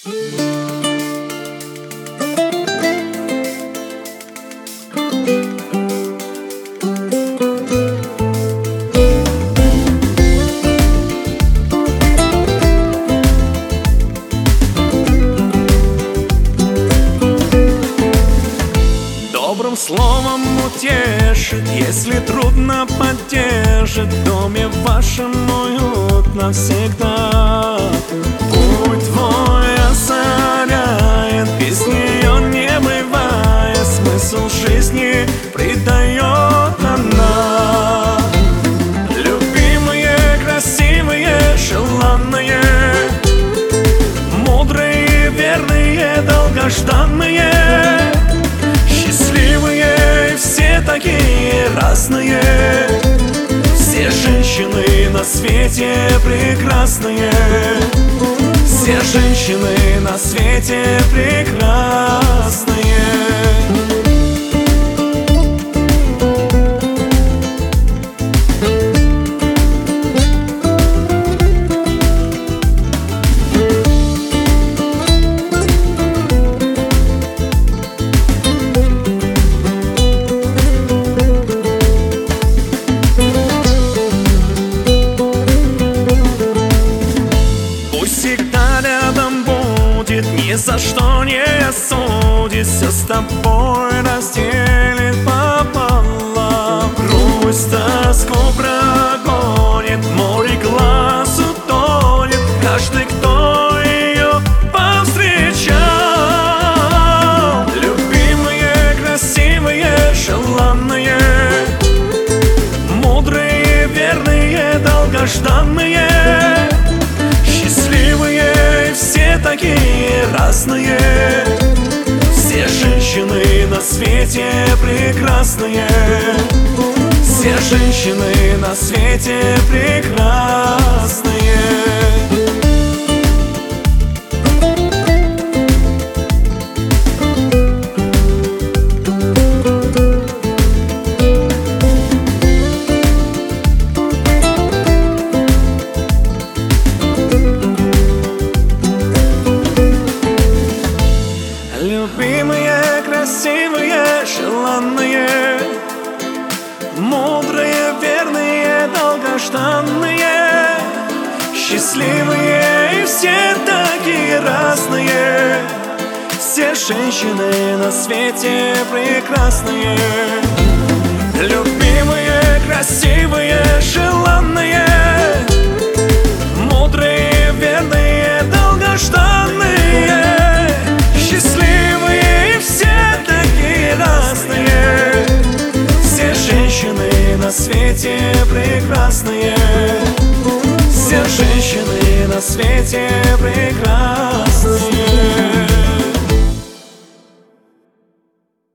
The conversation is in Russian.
Добрым словом утешит, если трудно поддержит, в доме вашем уют навсегда. Путь твой озаряет, без нее не бывает, смысл жизни придает она. Любимые, красивые, желанные, мудрые, верные, долгожданные, все такие разные, все женщины на свете прекрасные, все женщины на свете прекрасные. Всегда рядом будет, ни за что не осудит, все с тобой разделит пополам. Грусть, тоску прогонит, море глаз утонет каждый, кто ее повстречал. Любимые, красивые, желанные, мудрые, верные, долгожданные, все такие разные, все женщины на свете прекрасные, все женщины на свете прекрасные. Любимые, красивые, желанные, мудрые, верные, долгожданные, счастливые и все такие разные, все женщины на свете прекрасные. Любимые, красивые, желанные, мудрые, верные, долгожданные, счастливые и все такие разные, все женщины на свете прекрасные, все женщины на свете прекрасные.